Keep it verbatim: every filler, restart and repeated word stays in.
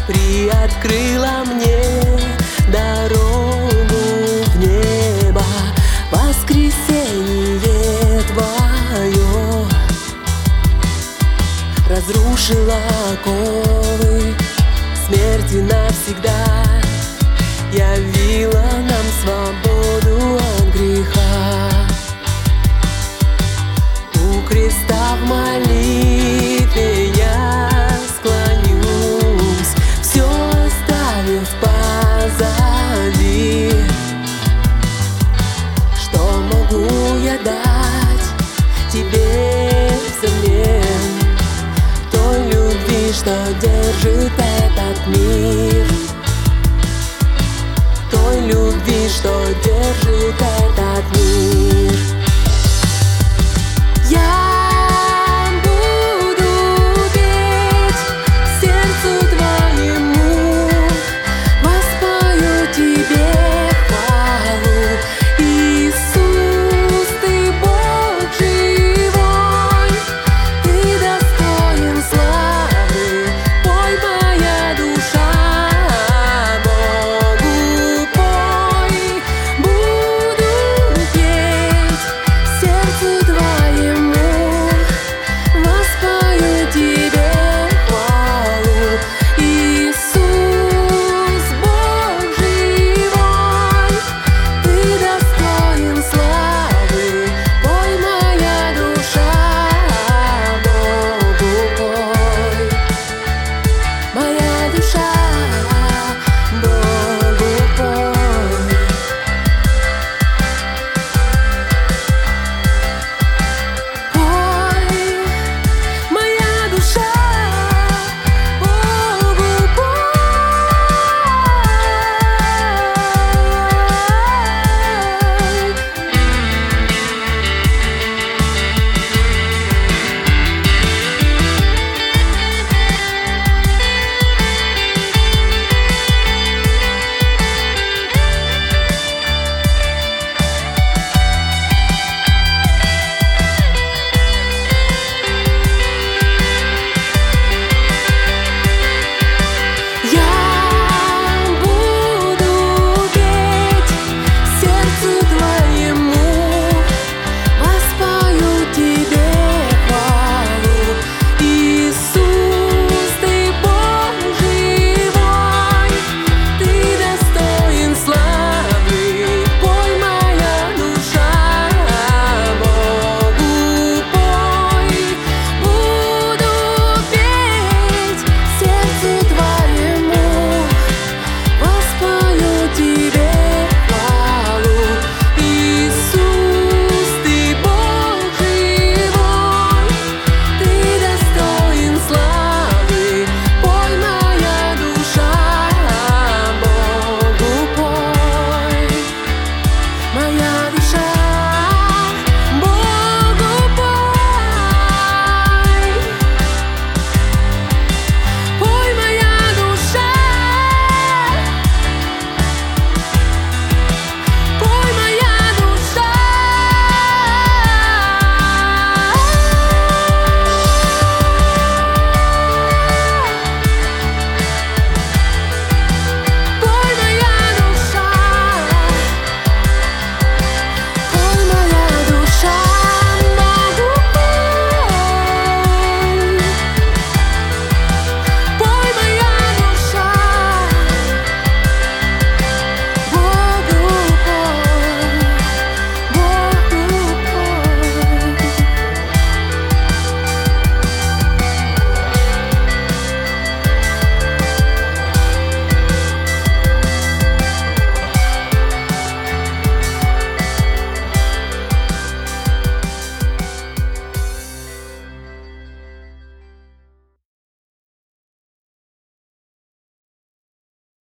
приоткрыла мне дорогу в небо. Воскресенье Твое разрушило оковы смерти навсегда, явила нам свободу от греха. У креста в молитве я склонюсь, все оставив позади. Что могу я дать Тебе взамен той любви, что держит этот мир, той любви, что держит этот мир? Я буду петь сердцу Твоему, воспою Тебе хвалу. Иисус, Ты Бог живой, Ты достоин славы, пой моя душа Богу пой. Буду петь сердцу Твоему, воспою Тебе хвалу. Иисус, Бог живой, Ты достоин славы, пой моя душа Богу пой. Моя